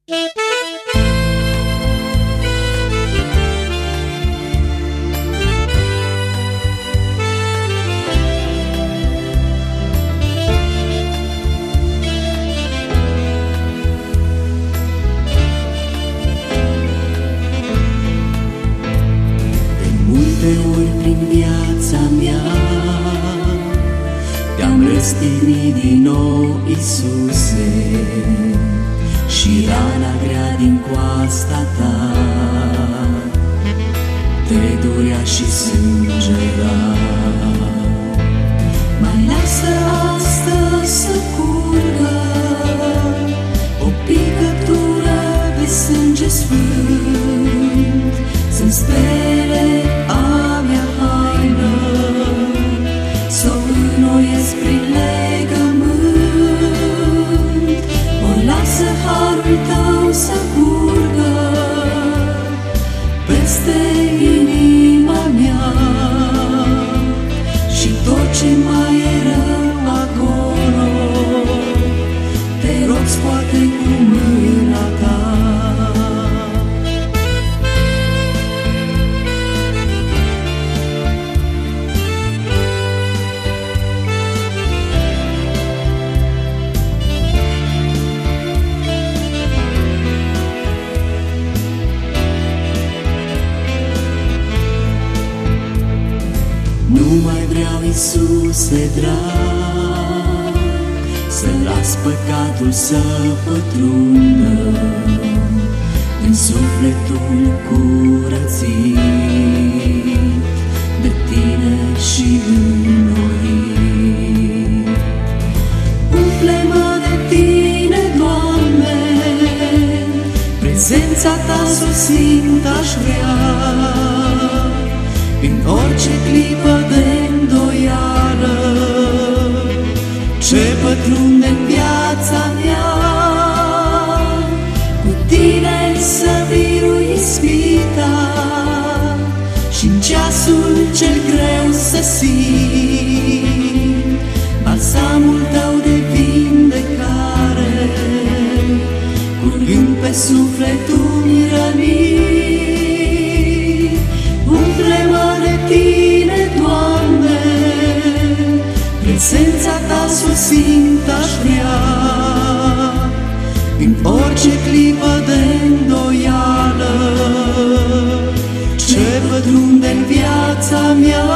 Ori prin viața mea te-am răstignit din nou, Iisuse, și rana grea din coasta ta te durea și sângera. Mai lasă astăzi să curgă o picătură de sânge sfânt, să-mi spere a mea haină, s-o înnoiesc prin legământ. O lasă harul tău să curgă peste inima mea și tot ce mai e rău acolo, te rog, scoate cu mâna ta. Nu mai vreau, Iisuse drag, să las păcatul să pătrundă în sufletul curățit de Tine și înnoit. Umple-mă de Tine, Doamne, prezența Ta să o simt aș vrea, în orice clipă de îndoială ce pătrunde-n viața mea. Cu Tine să birui ispita și-n ceasul cel greu să simt balsamul Tău de vindecare, curgând pe sufletul rănit. Umple-mă de Tine, Doamne, prezența Ta s-o simt aș vrea, în orice clipă de îndoială ce pătrunde-n viața mea.